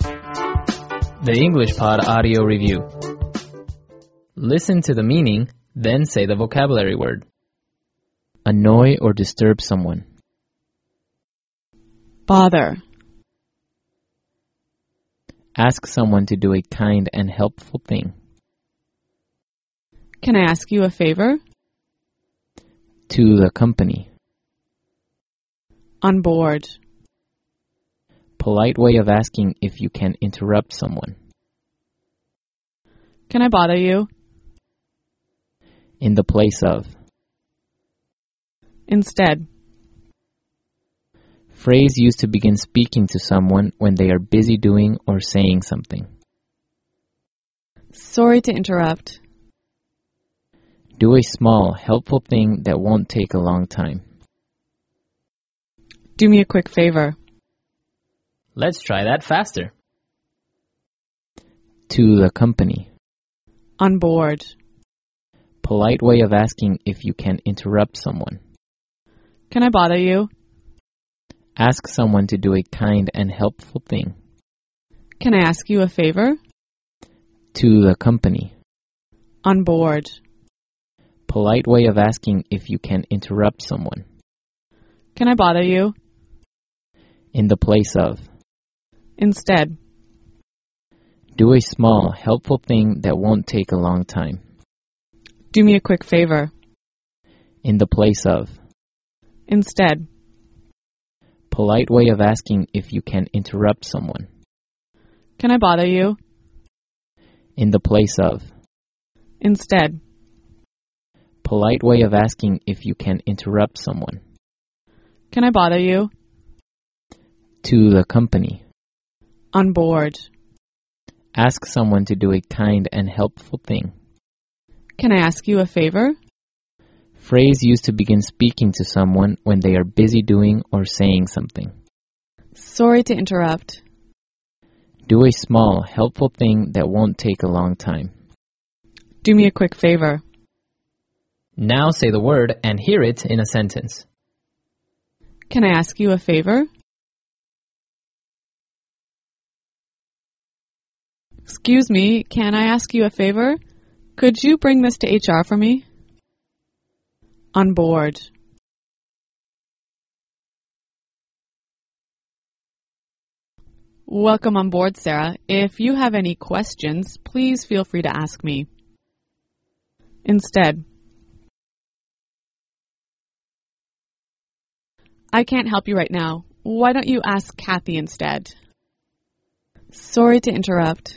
The English Pod Audio Review. Listen to the meaning, then say the vocabulary word. Annoy or disturb someone. Bother. Ask someone to do a kind and helpful thing. Can I ask you a favor? To the company. On board. Polite way of asking if you can interrupt someone. Can I bother you? In the place of. Instead. Phrase used to begin speaking to someone when they are busy doing or saying something. Sorry to interrupt. Do a small, helpful thing that won't take a long time. Do me a quick favor. Let's try that faster. To the company. On board. Polite way of asking if you can interrupt someone. Can I bother you? Ask someone to do a kind and helpful thing. Can I ask you a favor? To the company. On board. Polite way of asking if you can interrupt someone. Can I bother you? In the place of. Instead. Do a small, helpful thing that won't take a long time. Do me a quick favor. In the place of. Instead. Polite way of asking if you can interrupt someone. Can I bother you? In the place of. Instead. Polite way of asking if you can interrupt someone. Can I bother you? To the company. On board. Ask someone to do a kind and helpful thing. Can I ask you a favor? Phrase used to begin speaking to someone when they are busy doing or saying something. Sorry to interrupt. Do a small, helpful thing that won't take a long time. Do me a quick favor. Now say the word and hear it in a sentence. Can I ask you a favor? Excuse me, can I ask you a favor? Could you bring this to HR for me? On board. Welcome on board, Sarah. If you have any questions, please feel free to ask me. Instead. I can't help you right now. Why don't you ask Kathy instead? Sorry to interrupt.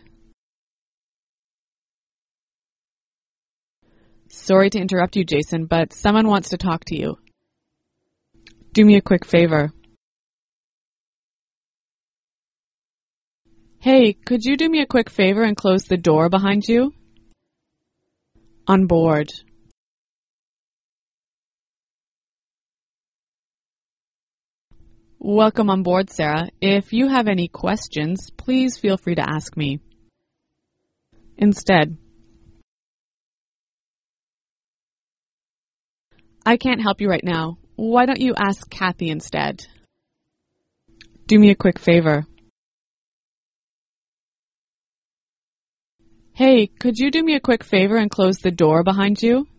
Sorry to interrupt you, Jason, but someone wants to talk to you. Do me a quick favor. Hey, could you do me a quick favor and close the door behind you? On board. Welcome on board, Sarah. If you have any questions, please feel free to ask me. Instead. I can't help you right now. Why don't you ask Kathy instead? Do me a quick favor. Hey, could you do me a quick favor and close the door behind you?